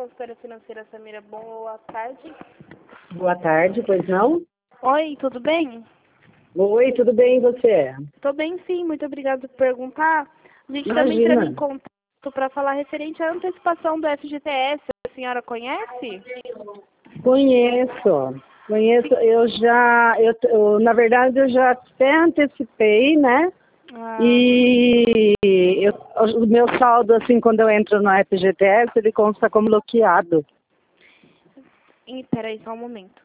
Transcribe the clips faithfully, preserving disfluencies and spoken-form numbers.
consultora financeira Samira, boa tarde. Boa tarde, pois não? Oi, tudo bem? Oi, tudo bem e você? Tô bem sim, muito obrigada por perguntar. A gente Imagina. também entrou em contato para falar referente à antecipação do F G T S. A senhora conhece? Conheço, conheço, eu já, eu, eu, na verdade eu já até antecipei, né? Ah, E eu, o meu saldo, assim, quando eu entro no F G T S, ele consta como bloqueado. e, peraí, só um momento.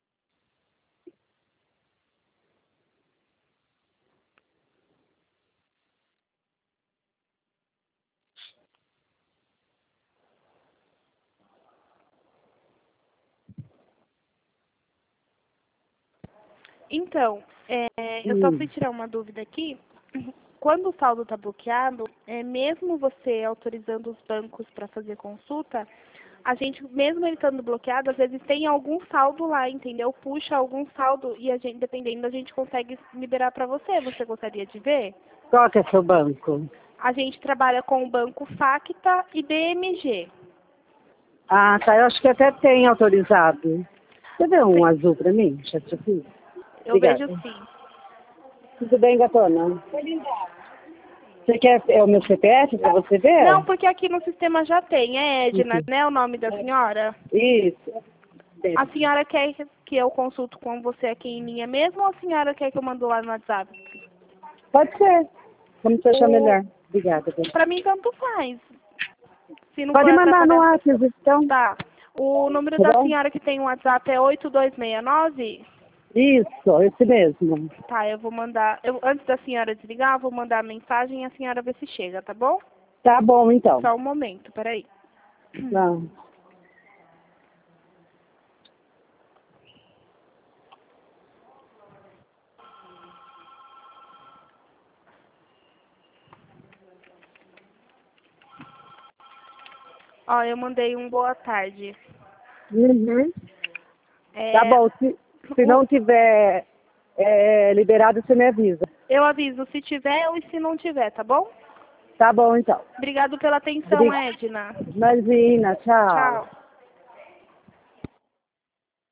Então, é, eu só Hum. fui tirar uma dúvida aqui. Quando o saldo está bloqueado, é, mesmo você autorizando os bancos para fazer consulta, a gente, mesmo ele estando bloqueado, às vezes tem algum saldo lá, entendeu? Puxa algum saldo e a gente, dependendo, a gente consegue liberar para você. Você gostaria de ver? Qual que é seu banco? A gente trabalha com o banco Facta e B M G. Ah, tá, eu acho que até tem autorizado. Você vê um Tem- azul para mim, Chateaubriand? Eu vejo Obrigada. sim. Tudo bem, gatona? Você quer é o meu C P F para você ver? Não, porque aqui no sistema já tem. É Edna, Uhum. né? O nome da senhora? Isso. A senhora quer que eu consulto com você aqui em linha mesmo ou a senhora quer que eu mando lá no WhatsApp? Pode ser. Como você achar O... melhor. Obrigada. Dona. Pra mim, tanto faz. Se não for Pode mandar no atrapalhar. WhatsApp, então. Tá. O número Tá da bom? senhora que tem o WhatsApp é oito dois seis nove? Isso, esse mesmo. Tá, eu vou mandar. Eu, antes da senhora desligar, eu vou mandar a mensagem e a senhora vê se chega, tá bom? Tá bom, então. Só um momento, peraí. Tá. Ó, eu mandei um boa tarde. Uhum. É, Tá bom. Se, se o- não tiver é, liberado, você me avisa. eu aviso se tiver ou se não tiver, tá bom? Tá bom, então. Obrigado pela atenção, Obrigada. Edna. Imagina, tchau. Tchau.